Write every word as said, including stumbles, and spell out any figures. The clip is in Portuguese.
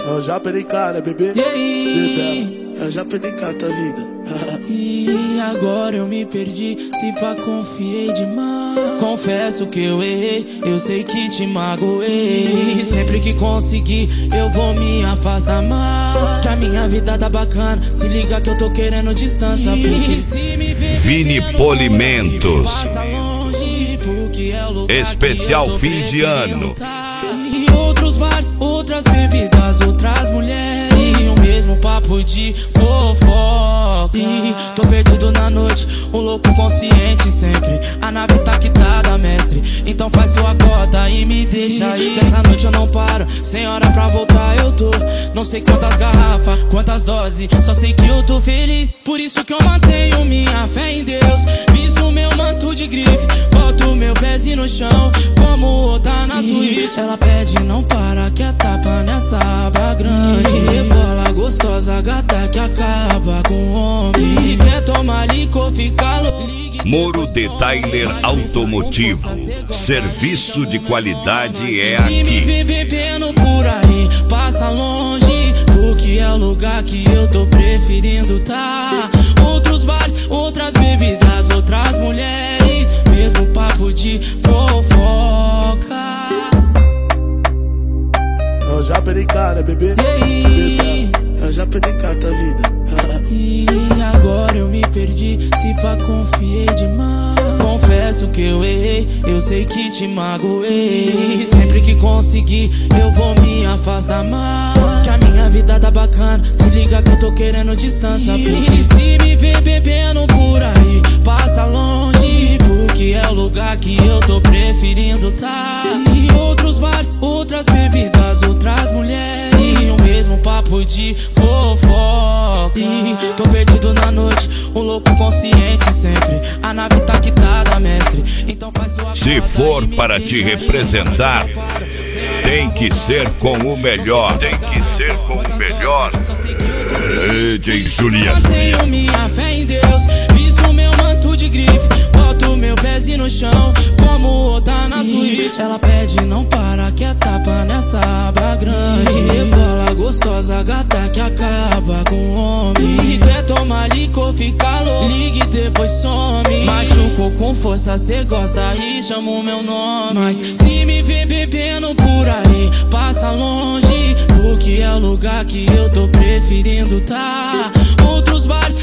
Eu já perdi cara, bebê. E aí? Eu já perdi cara da vida. E agora eu me perdi, se pá confiei demais. Confesso que eu errei, eu sei que te magoei. Sempre que conseguir, eu vou me afastar mais. Que a minha vida tá bacana, se liga que eu tô querendo distância. Porque se me ver Vini Polimentos, passa longe, porque é o lugar especial que eu tô fim de ano. E outros bares, outras bebidas, outras mulheres, e o mesmo papo de fofoca. E tô perdido na noite, um louco consciente sempre. A nave tá quitada, mestre, então faz sua cota e me deixa aí. Que essa noite eu não paro, sem hora pra voltar eu tô. Não sei quantas garrafas, quantas doses, só sei que eu tô feliz. Por isso que eu mantenho minha fé em Deus. Visto meu manto de grife, boto meu pezinho no chão, como outra na suíte. Ela pede não para, quer tapa nessa aba grande. Rebola gostosa, gata que acaba com o homem. E quer tomar licor, fica louco. Moro Detailer Automotivo, serviço de qualidade é Se me aqui. vê bebendo por aí, passa longe, porque é o lugar que eu tô preferindo tá. Outros bares, outras bebidas, outras mulheres, mesmo papo de fofoca. Eu já perdi cara, bebê. E aí? Eu já perdi cara da vida. E agora eu me perdi, se pá confiei demais. Confesso que eu errei, eu sei que te magoei. Sempre que conseguir, eu vou me afastar mais. Que a minha vida tá bacana, se liga que eu tô querendo distância. Porque se me ver bebendo por aí, passa longe, porque é o lugar que eu tô preferindo tá. E outros bares, outras bebidas, outras mulheres, e o mesmo papo de fofoca. E tô perdido na noite, um louco consciente sempre. A nave tá quitada, mestre, então faz sua Se cota for e me para deixa te aí. representar, tem que ser com o melhor. Tem que ser com o melhor. D J Juliano. Mantenho minha fé em Deus, visto meu manto de grife, boto meu pezinho no chão, como outra na suíte. Ela pede não para, quer tapa nessa aba grande. Rebola gostosa, gata que acaba com o homem. E quer tomar licor, fica louco, ligue depois some. Machucou com força, cê gosta e chama o meu nome. Mas se me vê bebendo por aí, passa longe, porque é o lugar que eu tô preferindo tá. Outros bares,